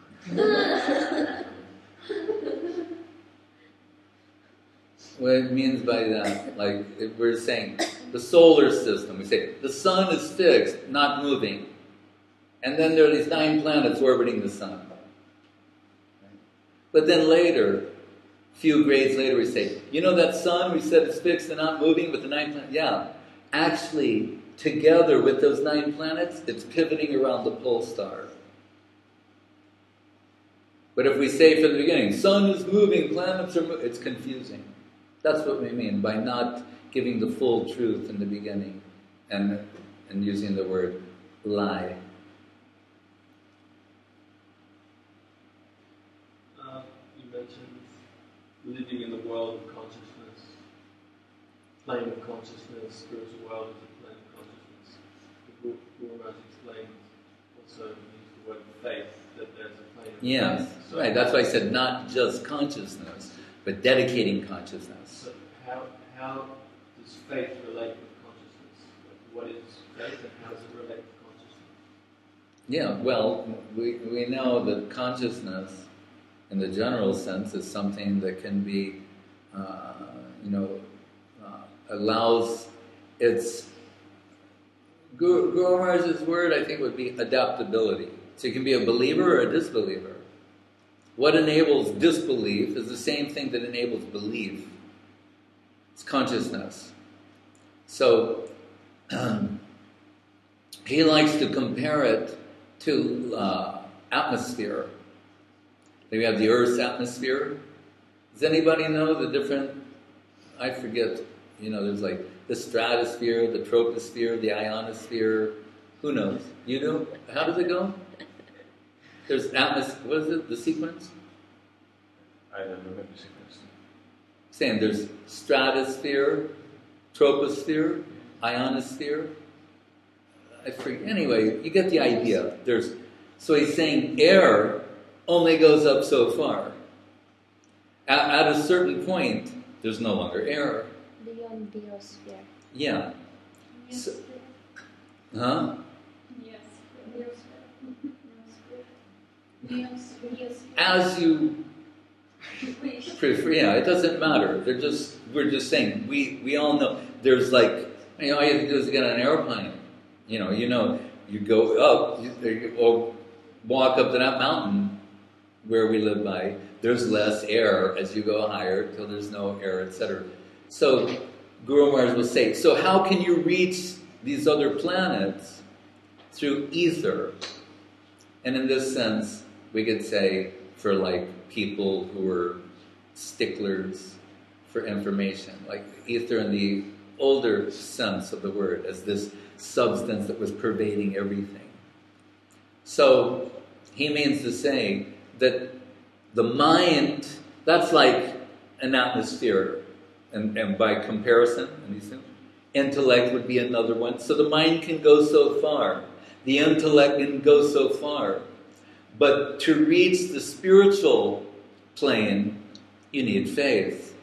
What it means by that, like if we're saying the solar system, we say the sun is fixed, not moving. And then there are these nine planets orbiting the sun. But then later, few grades later we say, you know that sun we said is fixed and not moving with the nine planets? Yeah. Actually, together with those nine planets, it's pivoting around the pole star. But if we say from the beginning, sun is moving, planets are moving, it's confusing. That's what we mean by not giving the full truth in the beginning and, and using the word lie. Uh, you mentioned living in the world of consciousness, plane of consciousness, spiritual world is a plane of consciousness. The Guru Maharaj explained also used the word faith, that there's a plane of Yes, consciousness. So right. That's why I said not just consciousness, but dedicating consciousness. So how how does faith relate with consciousness? What is faith and how does it relate with consciousness? Yeah, well, we, we know that consciousness, in the general sense, is something that can be, uh, you know, uh, allows its... Guru, Guru Maharaj's word, I think, would be adaptability. So you can be a believer or a disbeliever. What enables disbelief is the same thing that enables belief. It's consciousness. So um, he likes to compare it to uh, atmosphere. We have the Earth's atmosphere. Does anybody know the different, I forget, you know, there's like the stratosphere, the troposphere, the ionosphere. Who knows? You know? How does it go? There's atmosphere, what is it, the sequence? I don't remember the sequence. Saying there's stratosphere, troposphere, ionosphere. I forget. Anyway, you get the idea. There's so he's saying air only goes up so far. At, at a certain point, there's no longer air. Beyond biosphere. Yeah. So, huh? As you prefer, yeah, it doesn't matter. They're just we're just saying we, we all know there's like you know all you have to do is get on an airplane. You know, you know, you go up you, or walk up to that mountain where we live by. There's less air as you go higher till there's no air, et cetera. So Guru Maharaj will say, so how can you reach these other planets? Through ether. And in this sense, we could say for like people who are sticklers for information, like ether in the older sense of the word, as this substance that was pervading everything. So he means to say that the mind, that's like an atmosphere, and, and by comparison, intellect would be another one. So the mind can go so far. The intellect can go so far. But to reach the spiritual plane, you need faith.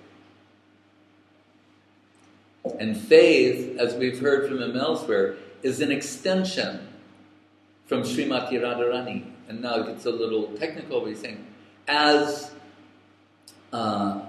And faith, as we've heard from him elsewhere, is an extension from Srimati Radharani. And now it gets a little technical, but he's saying, as uh, uh,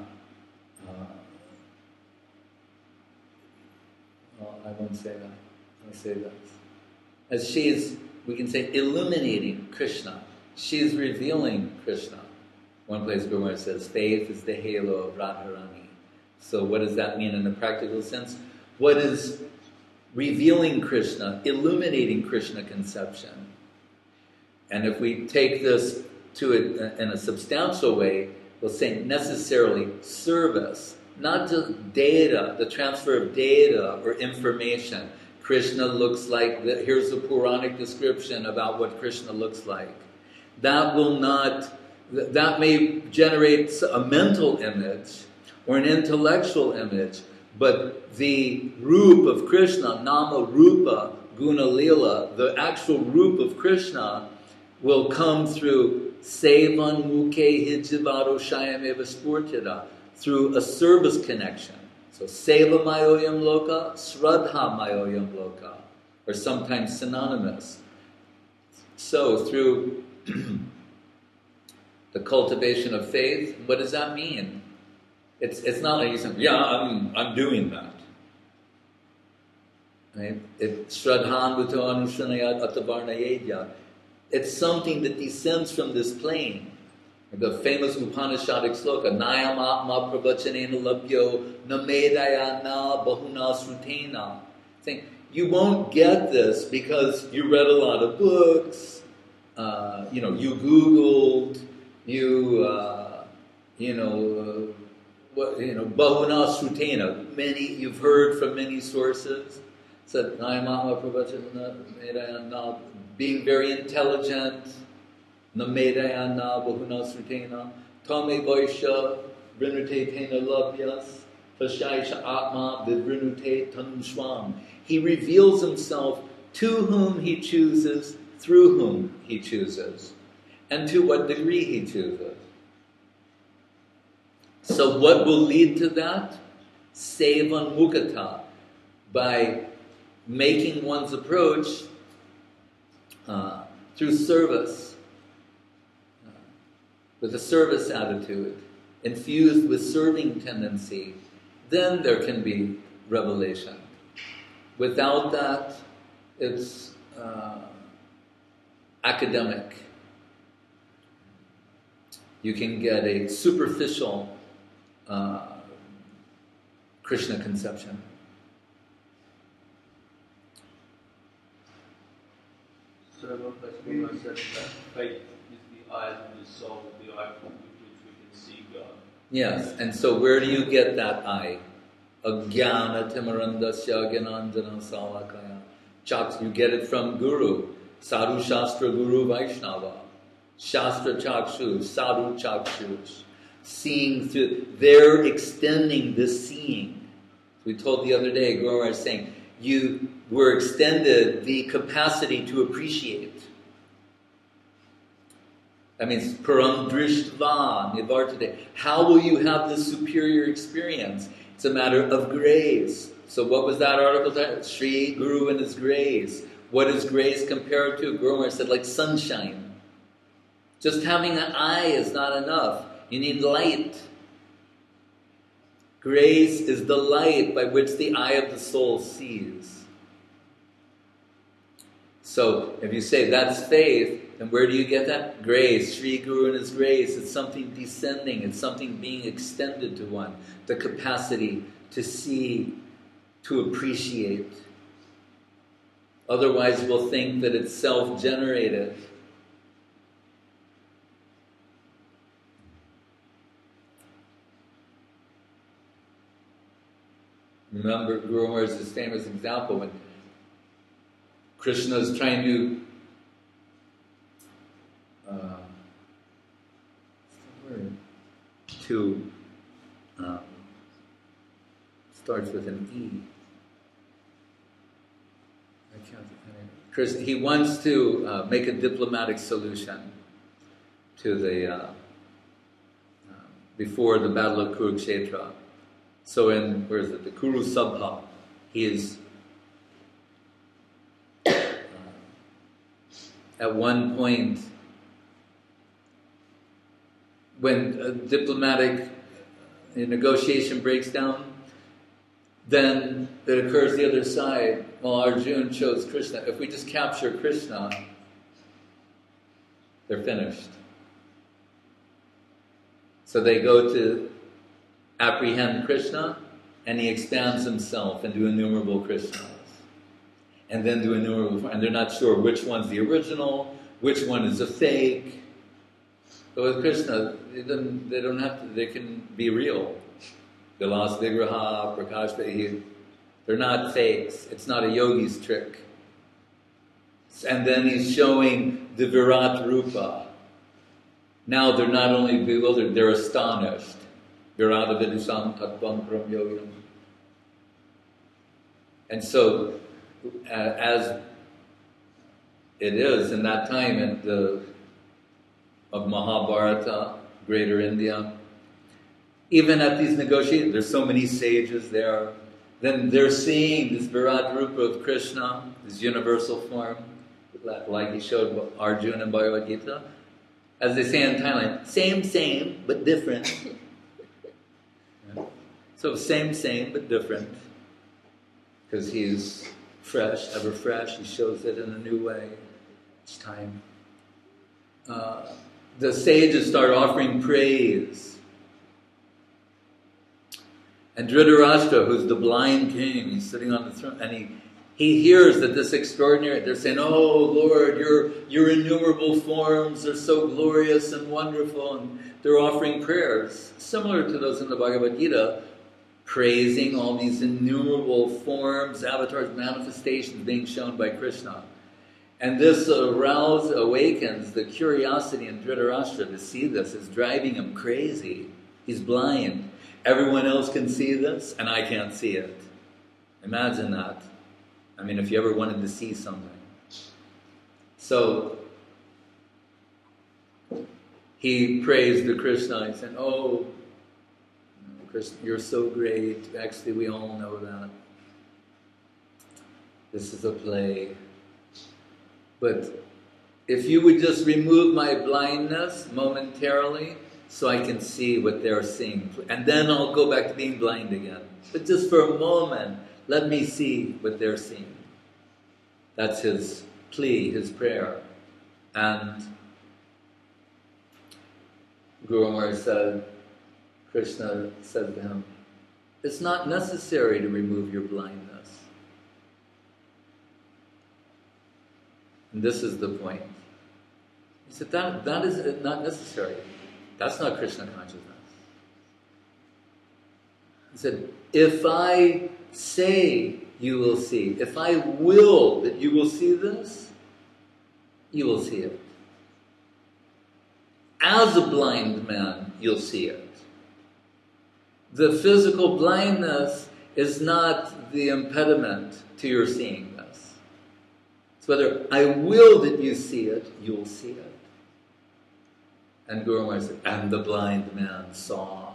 well, I won't say that. I'll say that. As she is, we can say, illuminating Krishna. She is revealing Krishna. One place Guru Maharaj says, faith is the halo of Radharani. So what does that mean in a practical sense? What is revealing Krishna, illuminating Krishna conception? And if we take this to it in a substantial way, we'll say necessarily service, not just data, the transfer of data or information. Krishna looks like, the, here's a Puranic description about what Krishna looks like. That will not, that may generate a mental image or an intellectual image, but the roop of Krishna, nama rupa, guna lila, the actual roop of Krishna will come through sevan mukhe hijivaro shayameva spurtida, through a service connection. So seva mayoyam loka, sraddha mayoyam loka, or sometimes synonymous. So through the cultivation of faith, what does that mean? It's it's not like you say, yeah, I'm I'm doing that. Right? It Shraddhan Bhuto Anushanayat Atavarnayedya. It's something that descends from this plane. The famous Upanishadic sloka, Nayam Atma Pravachanena Labhyo Namedaya Na Bahuna Srutena. Saying, you won't get this because you read a lot of books, uh, you know, you Googled, you, uh, you know, uh, what, you know, Bahuna Srutena. Many, you've heard from many sources. Said, Nayam Atma Pravachanena Namedaya Na, being very intelligent. Namedayana bahuna srutena tame vaisha vrinute tena labhyas pashaisha atma vivrinute tanusvam. He reveals himself to whom he chooses, through whom he chooses, and to what degree he chooses. So what will lead to that? Sevan mukata, by making one's approach uh, through service, with a service attitude, infused with serving tendency, then there can be revelation. Without that, it's uh, academic. You can get a superficial uh, Krishna conception. So one place Guru said that faith is the eyes of the soul, the eye with which we can see God. Yes, and so where do you get that eye? Ajnana timarandasya gyananjana salakaya. Chaks, you get it from Guru. Sadhu Shastra Guru Vaishnava. Shastra Chakshu, Sadhu Chakshus. Seeing through, they're extending the seeing. We told the other day, Guru was saying, you were extended the capacity to appreciate. That means param drishtva nivartate. How will you have this superior experience? It's a matter of grace. So what was that article title? Sri Guru and his grace. What is grace compared to? Guru Maharaj said, like sunshine. Just having an eye is not enough. You need light. Grace is the light by which the eye of the soul sees. So if you say that's faith, and where do you get that? Grace, Sri Guru and his grace. It's something descending. It's something being extended to one. The capacity to see, to appreciate. Otherwise we'll think that it's self-generated. Remember Guru Maharaj's famous example when Krishna is trying to Uh, to um, starts with an E. I can't. Chris, he wants to uh, make a diplomatic solution to the uh, uh, before the Battle of Kurukshetra. So in where is it? The Kuru Sabha, he is uh, at one point. When a diplomatic negotiation breaks down, then it occurs the other side. Well, Arjuna chose Krishna. If we just capture Krishna, they're finished. So they go to apprehend Krishna, and he expands himself into innumerable Krishnas. And then to innumerable, and they're not sure which one's the original, which one is a fake. But with Krishna, they don't, they don't have to, they can be real. Vilas Vigraha, Prakash, they're not fakes. It's not a yogi's trick. And then he's showing the Virat Rupa. Now they're not only bewildered, they're astonished. Virata Vidusam Tattvam Param Yoginam. And so, uh, as it is in that time at the of Mahabharata, Greater India. Even at these negotiations, there's so many sages there. Then they're seeing this Virat Rupa of Krishna, this universal form, like he showed Arjuna and Bhagavad Gita. As they say in Thailand, same, same, but different. So same, same, but different. Because he's fresh, ever fresh. He shows it in a new way each time. Uh, the sages start offering praise. And Dhritarashtra, who's the blind king, he's sitting on the throne, and he, he hears that this extraordinary, they're saying, oh Lord, your, your innumerable forms are so glorious and wonderful, and they're offering prayers, similar to those in the Bhagavad Gita, praising all these innumerable forms, avatars, manifestations being shown by Krishna. And this arouses, awakens the curiosity in Dhritarashtra to see this. It's driving him crazy. He's blind. Everyone else can see this, and I can't see it. Imagine that. I mean, if you ever wanted to see something. So, he praised to Krishna. He said, oh, Krishna, you're so great. Actually, we all know that. This is a play. But if you would just remove my blindness momentarily so I can see what they're seeing, and then I'll go back to being blind again. But just for a moment, let me see what they're seeing. That's his plea, his prayer. And Guru Maharaj said, Krishna said to him, it's not necessary to remove your blindness. And this is the point. He said, that, that is not necessary. That's not Krishna consciousness. He said, if I say you will see, if I will that you will see this, you will see it. As a blind man, you'll see it. The physical blindness is not the impediment to your seeing this. It's whether I will that you see it, you'll see it. And Guru Maharaj said, and the blind man saw.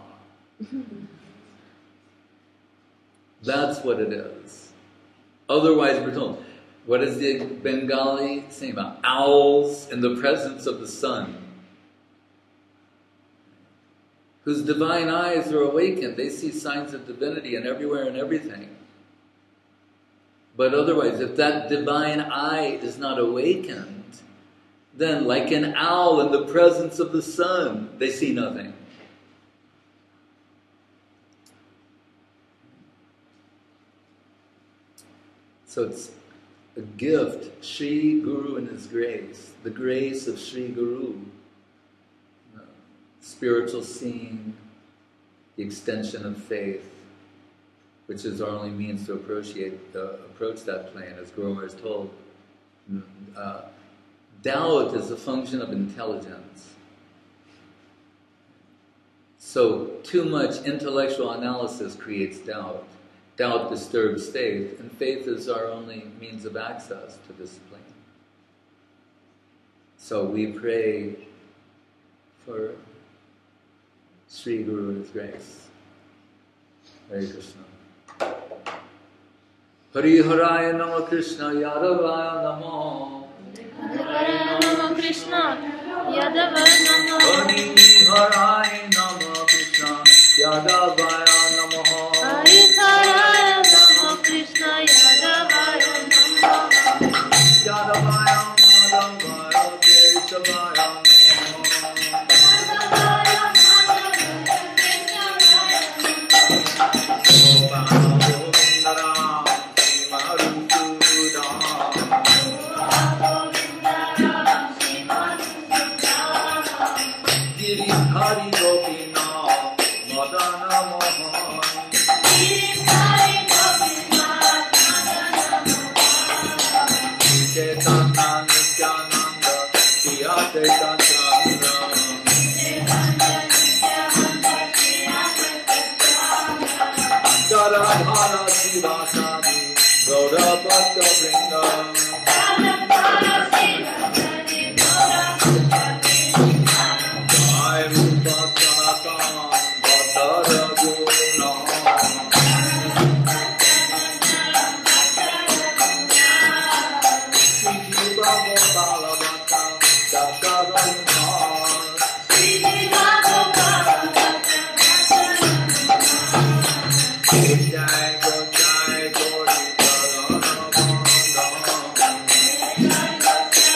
That's what it is. Otherwise, we're told, what is the Bengali saying about owls in the presence of the sun? Whose divine eyes are awakened. They see signs of divinity and everywhere and everything. But otherwise, if that divine eye is not awakened, then like an owl in the presence of the sun, they see nothing. So it's a gift, Sri Guru and his grace, the grace of Sri Guru. Spiritual seeing, the extension of faith, which is our only means to appropriate, uh, approach that plane, as Guru Maharaj told. Uh, doubt is a function of intelligence. So too much intellectual analysis creates doubt. Doubt disturbs faith, and faith is our only means of access to this plane. So we pray for Sri Guru and his grace. Hare Krishna. Hari Haraya Nama Krishna Yadavaya Namo. Haraya Nama Krishna Yadavaya Namo. Hari Haraya Nama Krishna Yadavaya Namo. Hari Haraya Nama Krishna Yadavaya Namo. Yadavaya Madhavaya Keshavaya Namo. Hari Gopinath Madana Mohan. Hari Gopinath Madana Mohan. Chaitanya Nityananda Shriya Chaitanya. Garadhara Shivasani Gaura Bhakta Vrinda. Jai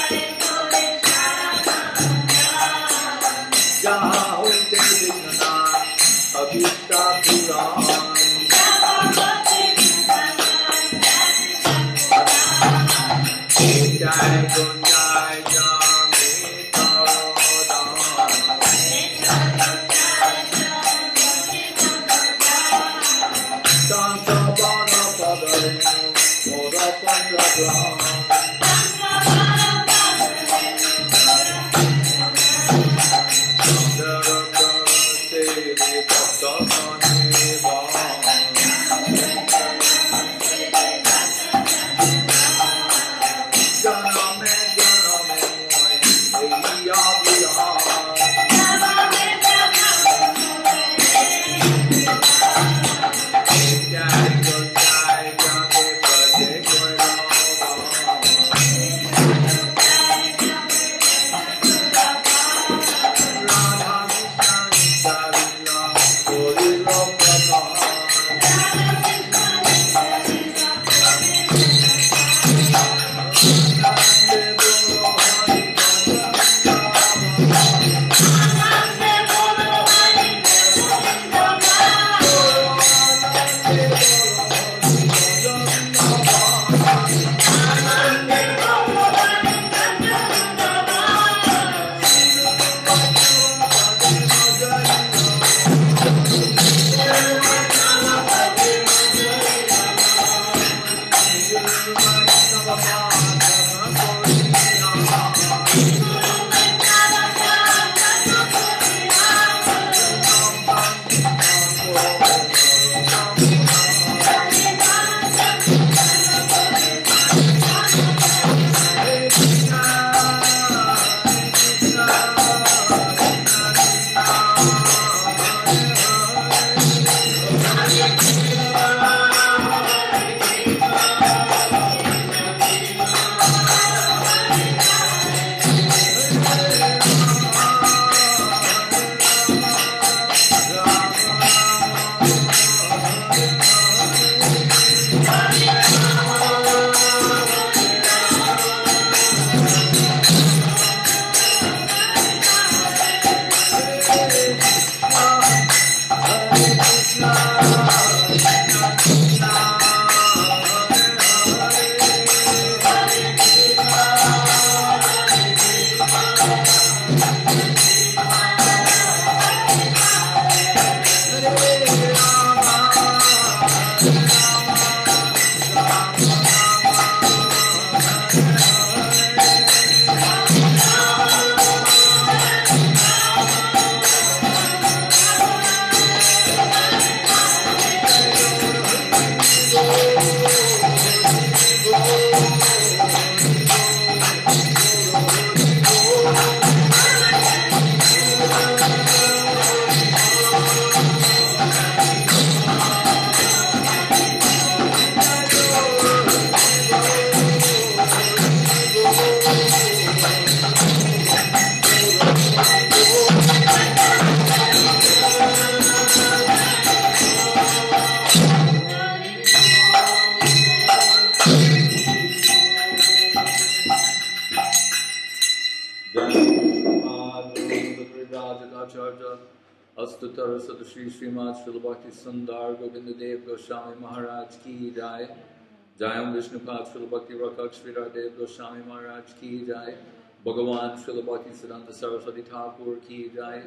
Astutar Sadashri Srimad Srila Bhakti Sundar Govinda Dev Goswami Maharaj Ki Jai. Jayam Vishnupad Srila Bhakti Rakak Sridhar Dev Goswami Maharaj Ki Jai. Bhagavan Srila Bhakti Siddhanta Saraswati Thakur Ki Jai.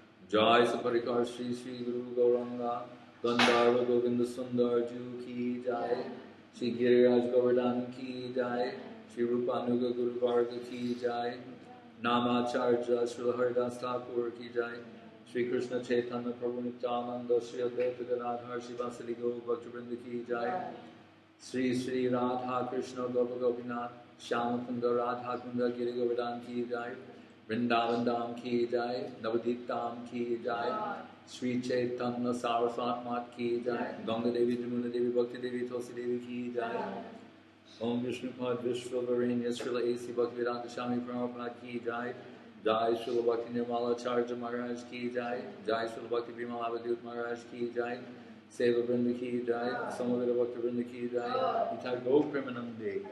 Jai Saparikar Sri Sri Guru Gauranga Gandharva Govinda Sundar Ju Ki Jai. Sri Giriraj Govardhan Ki Jai. Sri Rupanuga Guru Varga Ki Jai. Namacharya Srila Haridas Thakur Ki Jai. Shri Krishna Chaitanya Prabhu Nityananda Shri Advaita Gadadhar Shri Vasili Gaur Bhaktivinoda Ki Jai. Sri Sri Radha Krishna Gopa Gopinath Shyama Kunda Radha Kunda Giri Govardhan Ki Jai. Vrindavan Dham Ki Jai. Navadip Dham Ki Jai. Sri Chaitanya Saraswat Mat Ki Jai. Ganga Devi Jamuna Devi Bhakti Devi Tulsi Devi Ki Jai. Om Vishnupad Vishwa Varenya Srila A C Bhaktivedanta Swami Prabhupada Ki Jai. Jai Srila Bhakti Nirmala Charja Maharaj Ki Jai. Jai Srila Bhakti Vimal Avadut Maharaj Ki Jai. Seva Vrinda Ki Jai. Samavita Bhakti Vrinda Ki Jai. Ita Go Premanande.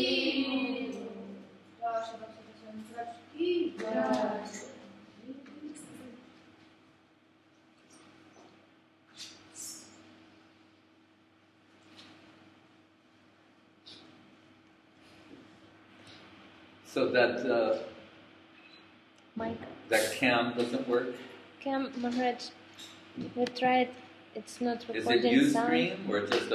So that uh, Mike. that cam doesn't work. Cam, Maharaj, we tried. It's not Is recording it sound. Ustream or just a